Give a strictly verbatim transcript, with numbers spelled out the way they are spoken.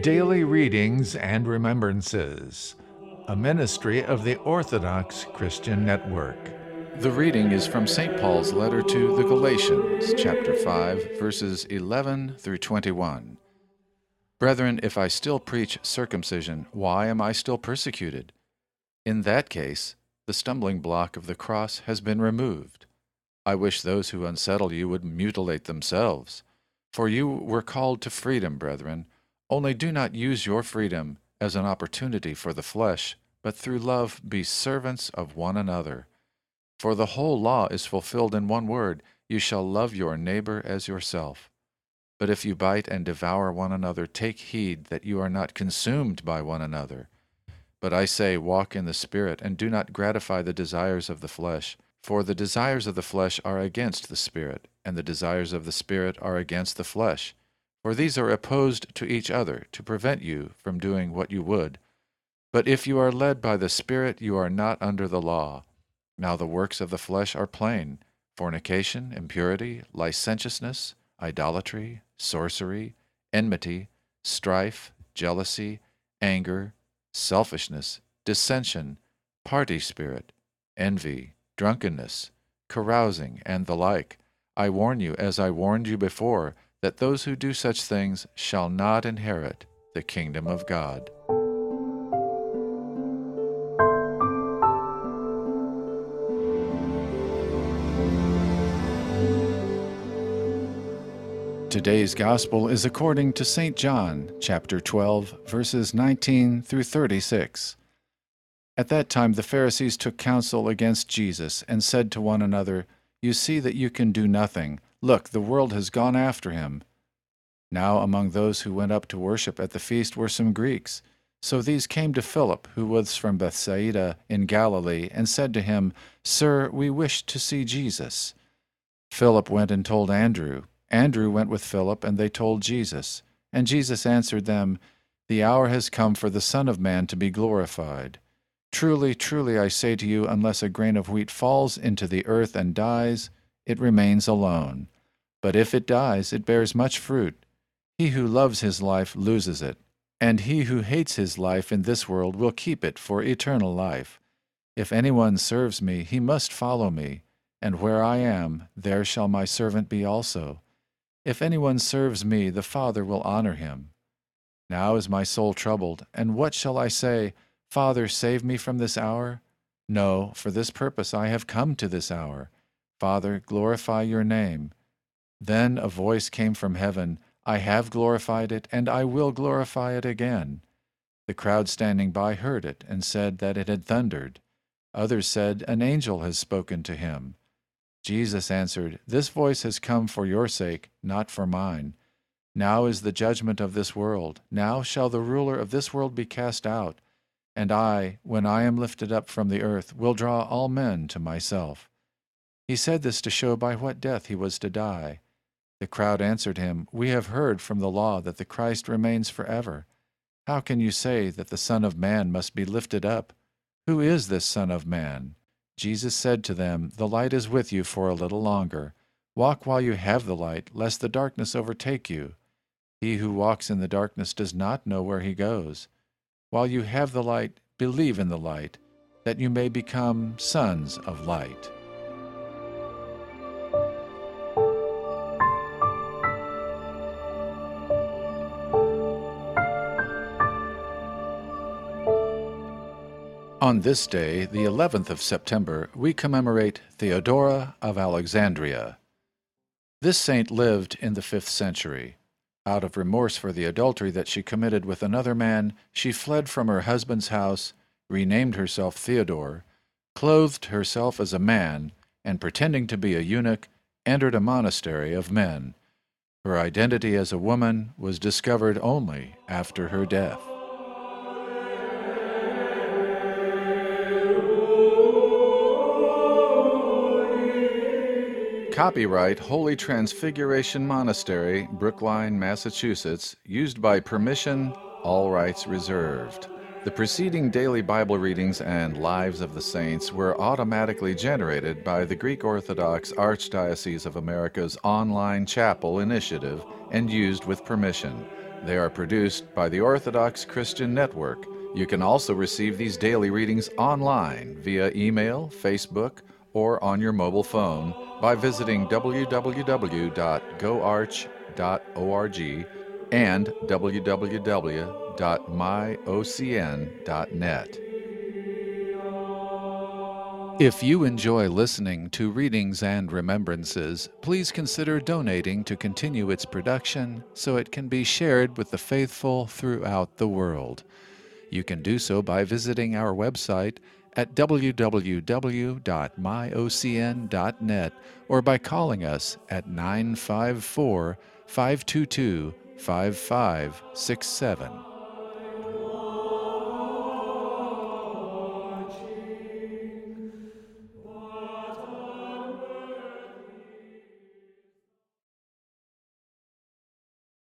Daily Readings and Remembrances, a ministry of the Orthodox Christian Network. The reading is from Saint Paul's letter to the Galatians, chapter five, verses eleven through twenty-one. Brethren, if I still preach circumcision, why am I still persecuted? In that case, the stumbling block of the cross has been removed. I wish those who unsettle you would mutilate themselves. For you were called to freedom, brethren. Only do not use your freedom as an opportunity for the flesh, but through love be servants of one another. For the whole law is fulfilled in one word, you shall love your neighbor as yourself. But if you bite and devour one another, take heed that you are not consumed by one another. But I say, walk in the Spirit, and do not gratify the desires of the flesh. For the desires of the flesh are against the Spirit, and the desires of the Spirit are against the flesh. For these are opposed to each other, to prevent you from doing what you would. But if you are led by the Spirit, you are not under the law. Now the works of the flesh are plain: fornication, impurity, licentiousness, idolatry, sorcery, enmity, strife, jealousy, anger, selfishness, dissension, party spirit, envy, drunkenness, carousing, and the like. I warn you, as I warned you before, that those who do such things shall not inherit the kingdom of God. Today's Gospel is according to Saint John, chapter twelve, verses nineteen through thirty-six. At that time the Pharisees took counsel against Jesus and said to one another, "You see that you can do nothing. Look, the world has gone after him." Now among those who went up to worship at the feast were some Greeks. So these came to Philip, who was from Bethsaida in Galilee, and said to him, "Sir, we wish to see Jesus." Philip went and told Andrew. Andrew went with Philip, and they told Jesus. And Jesus answered them, "The hour has come for the Son of Man to be glorified. Truly, truly, I say to you, unless a grain of wheat falls into the earth and dies, it remains alone. But if it dies, it bears much fruit. He who loves his life loses it, and he who hates his life in this world will keep it for eternal life. If anyone serves me, he must follow me, and where I am, there shall my servant be also. If anyone serves me, the Father will honor him. Now is my soul troubled, and what shall I say? Father, save me from this hour? No, for this purpose I have come to this hour. Father, glorify your name." Then a voice came from heaven, "I have glorified it, and I will glorify it again." The crowd standing by heard it, and said that it had thundered. Others said, "An angel has spoken to him." Jesus answered, "This voice has come for your sake, not for mine. Now is the judgment of this world. Now shall the ruler of this world be cast out. And I, when I am lifted up from the earth, will draw all men to myself." He said this to show by what death he was to die. The crowd answered him, "We have heard from the law that the Christ remains forever. How can you say that the Son of Man must be lifted up? Who is this Son of Man?" Jesus said to them, "The light is with you for a little longer. Walk while you have the light, lest the darkness overtake you. He who walks in the darkness does not know where he goes. While you have the light, believe in the light, that you may become sons of light." On this day, the eleventh of September, we commemorate Theodora of Alexandria. This saint lived in the fifth century. Out of remorse for the adultery that she committed with another man, she fled from her husband's house, renamed herself Theodore, clothed herself as a man, and pretending to be a eunuch, entered a monastery of men. Her identity as a woman was discovered only after her death. Copyright Holy Transfiguration Monastery, Brookline, Massachusetts, used by permission, all rights reserved. The preceding daily Bible readings and Lives of the Saints were automatically generated by the Greek Orthodox Archdiocese of America's online chapel initiative and used with permission. They are produced by the Orthodox Christian Network. You can also receive these daily readings online via email, Facebook, or on your mobile phone by visiting w w w dot go arch dot org and w w w dot my o c n dot net. If you enjoy listening to Readings and Remembrances, please consider donating to continue its production so it can be shared with the faithful throughout the world. You can do so by visiting our website at w w w dot my o c n dot net or by calling us at nine five four, five two two, five five six seven.